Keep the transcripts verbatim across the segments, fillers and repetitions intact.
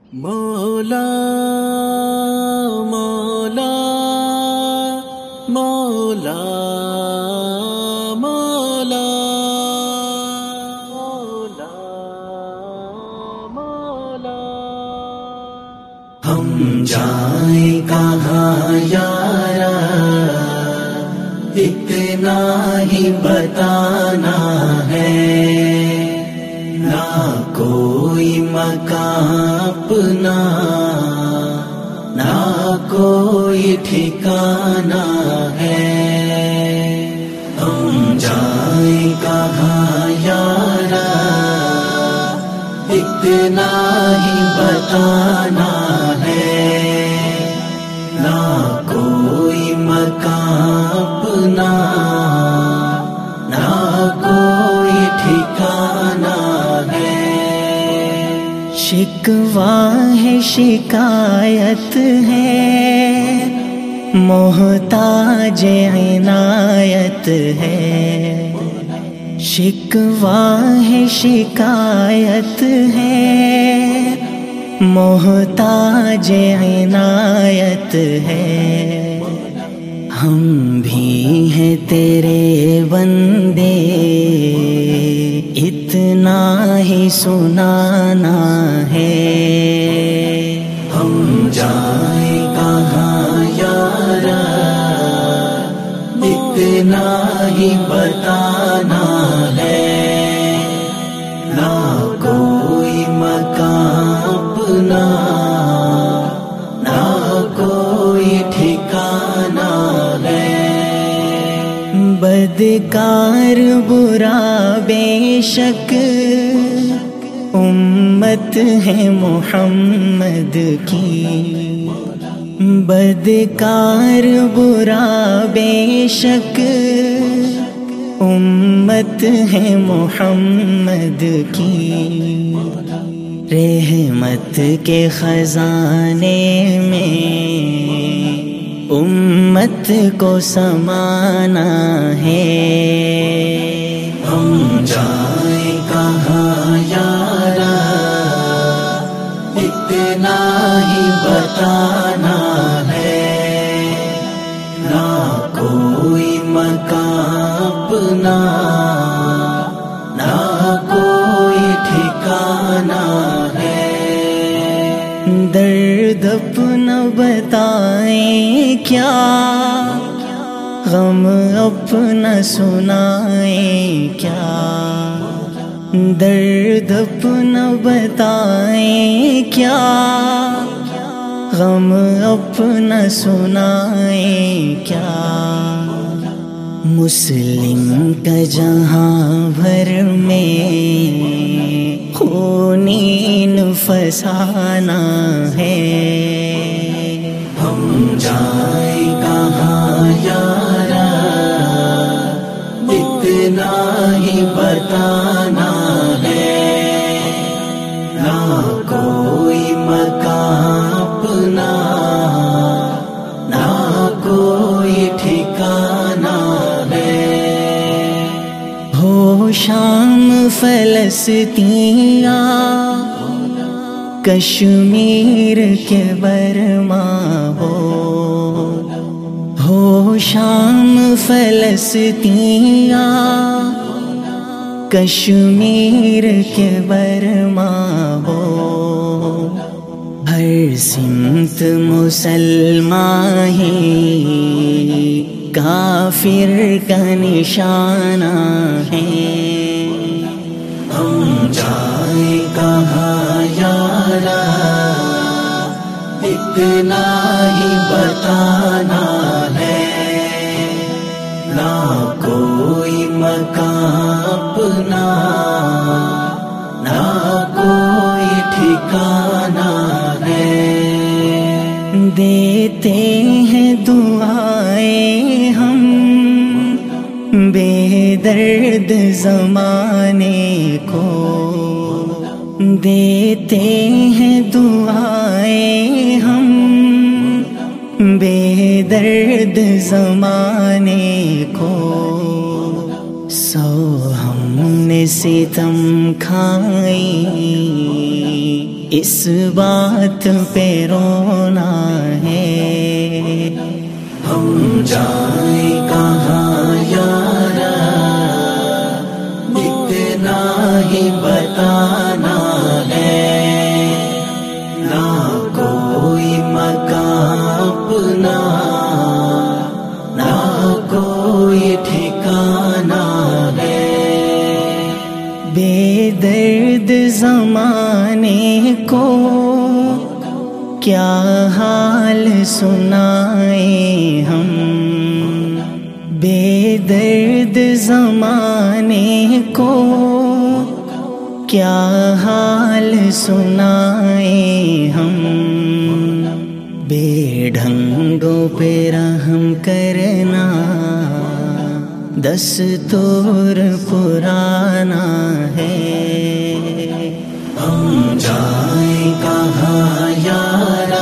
مولا مولا مولا مولا مولا مولا ہم جائیں کہاں یارا اتنا ہی بتانا ہے، نہ کوئی مکان اپنا نہ کوئی ٹھکانا ہے، ہم جائیں کہاں یارا اتنا ہی بتانا ہے، نہ کوئی مکان اپنا نہ کوئی ٹھکانا ہے۔ شکوہ ہے شکایت ہے، محتاج عنایت ہے، شکوہ ہے شکایت ہے، محتاج عنایت ہے، ہم بھی ہیں تیرے بندے اتنا ہی سنانا ہے، ہم جائیں کہاں یارا اتنا ہی بتانا ہے، نہ کوئی مکان اپنا نہ کوئی ٹھکانا ہے۔ بدکار برا بے شک امت ہے محمد کی، بدکار برا بے شک امت ہے محمد کی، رحمت کے خزانے میں امت کو سمانا ہے، ہم جائیں کہاں یارا اتنا ہی بتانا ہے، نہ کوئی مکان اپنا نہ کوئی ٹھکانا ہے۔ درد اپنا بتائیں کیا، غم اپنا سنائیں کیا، درد اپنا بتائیں کیا، غم اپنا سنائیں کیا، مسلم کا جہاں بھر میں خونین فسانہ ہے، ہم جائیں کہاں یارا اتنا ہی بتانا ہے، نہ کوئی مکان اپنا نہ کوئی ٹھکانا ہے۔ ہو شام فلسطینیا کشمیر کے برما ہو، ہو شام فلسطینیا کشمیر کے برما ہو، ہر سمت مسلمان ہی کافر کا نشانہ ہے، ہم جائیں کہاں یارا اتنا ہی بتانا ہے، نہ کوئی مکان اپنا نہ کوئی ٹھکانا ہے۔ دیتے ہیں دعائیں ہم بے درد زمانے کو، دیتے ہیں دعائیں ہم بے درد زمانے کو، سو ہم نے ستم کھائی اس بات پہ رونا ہے، ہم جائیں کہاں یارا اتنا ہی بتانا ہے، نہ کوئی مکان اپنا نہ کوئی ٹھکانا ہے، بے درد زمانے کو کیا حال سنائیں ہم، بے درد زمانے کو کیا حال سنائیں ہم، بے ڈھنگوں پہ رحم کرنا دستور پرانا ہے، ہم جائیں کہاں یارا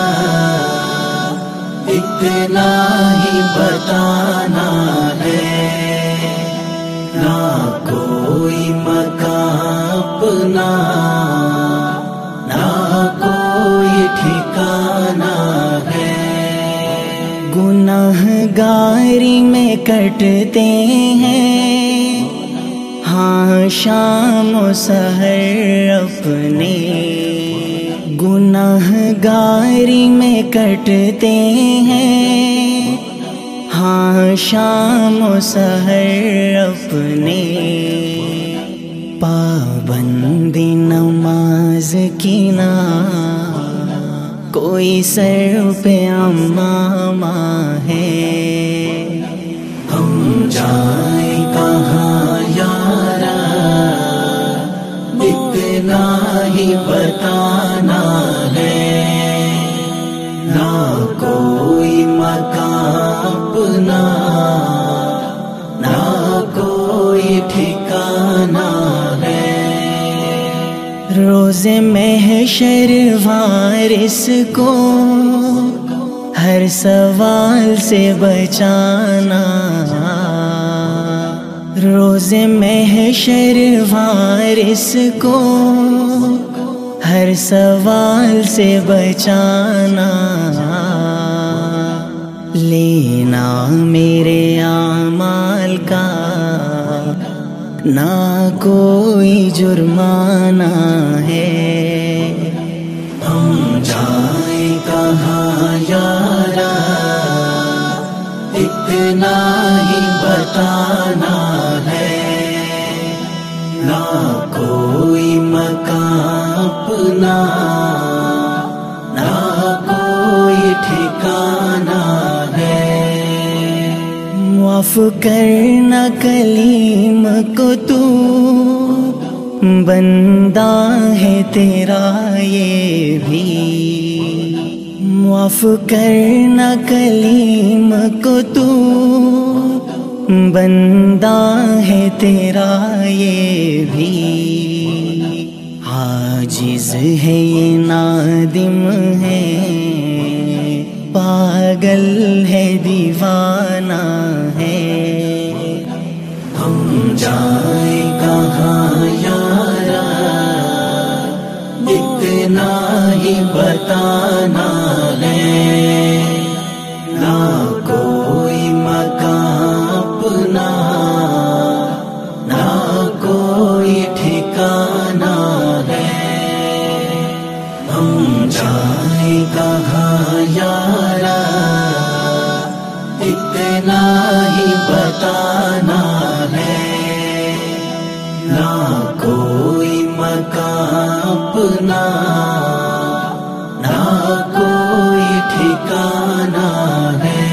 اتنا ہی بتانا ہے، نہ کوئی مکان اپنا نہ کوئی ٹھکانا ہے، گناہ گاری میں کٹتے ہیں ہاں شام و سحر اپنے، گناہ گاری میں کٹتے ہیں ہاں شام و سحر اپنے، پابندی نماز کی نہ کوئی سر پہ امامہ ہے، ہم جائیں کہاں یارا اتنا ہی بتانا ہے، نہ کوئی مکان اپنا نہ کوئی ٹھکانا ہے، روز محشر وارث کو ہر سوال سے بچانا، روز محشر وارث کو ہر سوال سے بچانا، لینا میرے اعمال کا نہ کوئی جرمانہ ہے، ہم جائیں کہاں یارا اتنا ہی بتانا ہے، نہ کوئی مکان اپنا نہ کوئی ٹھکانا ہے، معاف کرنا کلیم کو تو بندہ ہے تیرا یہ بھی، معاف کرنا کلیم کو تو بندہ ہے تیرا یہ بھی، عاجز ہے یہ نادم ہے پاگل ہے دیوانہ ہے، ہم جائیں کہاں یارا اتنا ہی بتانا ہے، نہ کوئی مکان اپنا نہ کوئی ٹھکانا ہے، ہم جائیں کہاں یارا اتنا ہی بتانا ہے، نہ کوئی مکان اپنا نہ کوئی ٹھکانا ہے۔